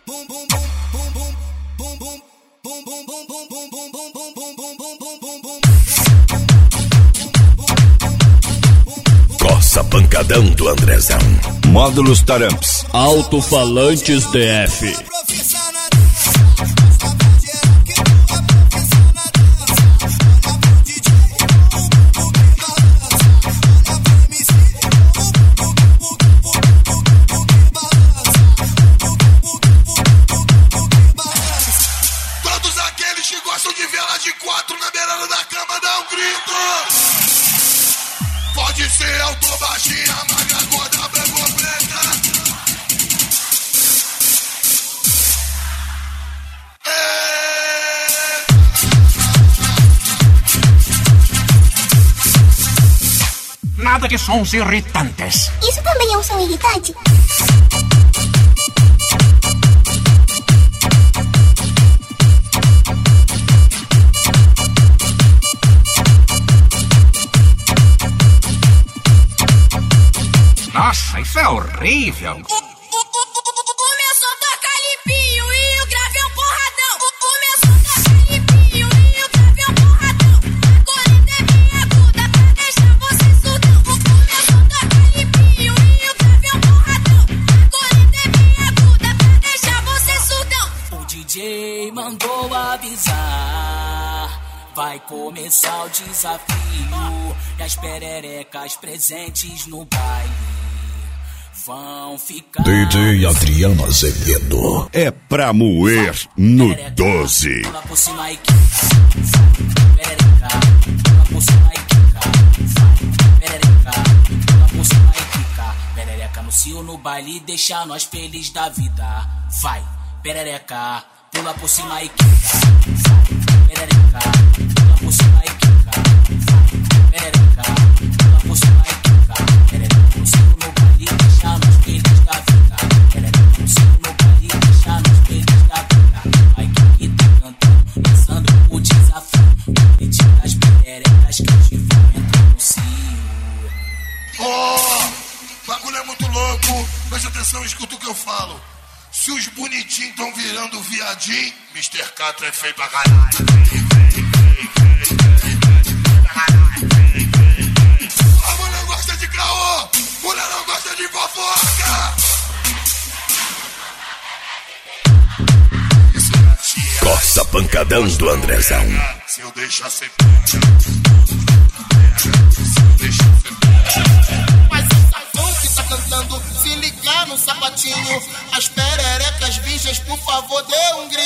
Coça pancadão do Andrezão. Módulos Taramps. Alto-falantes DF. Todos aqueles que gostam de vela de 4 na beirada da cama, dá um grito. Pode ser alto, baixinha, magra, gorda, branca ou preta. Nada de sons irritantes. Isso também é um som irritante? Nossa, isso é horrível. O meu som toca limpinho e o grave é um porradão. O meu som toca limpinho e o grave é um porradão. A colheita é bem aguda pra deixar você surdão. O meu som toca limpinho e o grave é um porradão. A colheita é bem aguda pra deixar você surdão. O DJ mandou avisar, vai começar o desafio. E as pererecas presentes no baile vão ficar. DJ Adriano Azevedo. É pra moer no 12. Pula por cima e quica, perereca. Pula por cima e quica, perereca. Pula por cima e quica, perereca no cio, no baile, deixa nós felizes da vida. Vai, perereca. Pula por cima e quica, perereca. Pula por cima e quica, perereca. Pula por cima e quica, perereca no cio, no baile, deixa nós felizes da vida. Perereca no cio, no baile, deixa nós felizes da vida. Vai que tá cantando, lançando o desafio. Noite das pererecas que hoje vão entrar no cio. Bagulho é muito louco. Preste atenção, escuta o que eu falo. Se os bonitinhos tão virando viadinho, Mr. Catra é feio pra caralho. A mulher gosta de caô, mulher não gosta de fofoca. Coça pancadão do Andrezão. Se eu deixar ser pega, se eu deixar ser pega. Mas o safão que tá cantando, se ligar no sapatinho. As pererecas virgens, por favor, dê um grito.